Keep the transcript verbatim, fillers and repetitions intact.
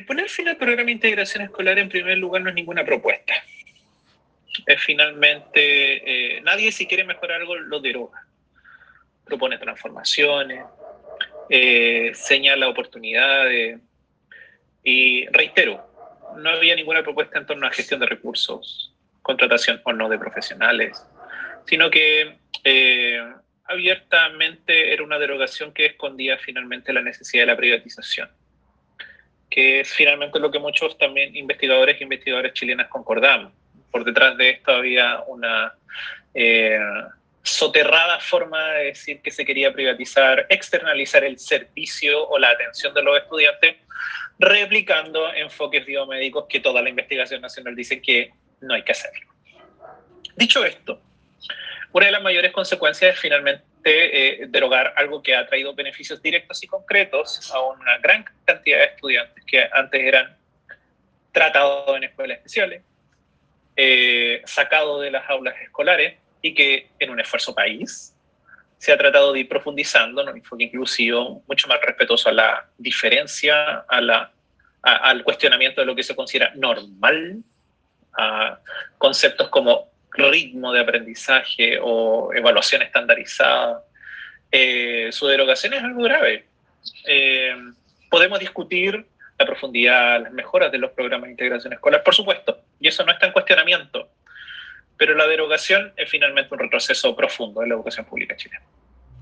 poner fin al programa de integración escolar, en primer lugar, no es ninguna propuesta. Es finalmente, eh, nadie, si quiere mejorar algo, lo deroga. Propone transformaciones, eh, señala oportunidades, y reitero, no había ninguna propuesta en torno a gestión de recursos, contratación o no de profesionales, sino que eh, abiertamente era una derogación que escondía finalmente la necesidad de la privatización, que es finalmente lo que muchos también investigadores e investigadoras chilenas concordamos. Por detrás de esto había una eh, soterrada forma de decir que se quería privatizar, externalizar el servicio o la atención de los estudiantes, replicando enfoques biomédicos que toda la investigación nacional dice que no hay que hacerlo. Dicho esto, una de las mayores consecuencias es finalmente eh, derogar algo que ha traído beneficios directos y concretos a una gran cantidad de estudiantes que antes eran tratados en escuelas especiales, eh, sacados de las aulas escolares, y que en un esfuerzo país se ha tratado de ir profundizando en un enfoque inclusivo, mucho más respetuoso a la diferencia, a la, a, al cuestionamiento de lo que se considera normal, a conceptos como ritmo de aprendizaje o evaluación estandarizada. Eh, su derogación es algo grave. Eh, podemos discutir la profundidad, las mejoras de los programas de integración escolar, por supuesto, y eso no está en cuestionamiento, pero la derogación es finalmente un retroceso profundo en la educación pública chilena.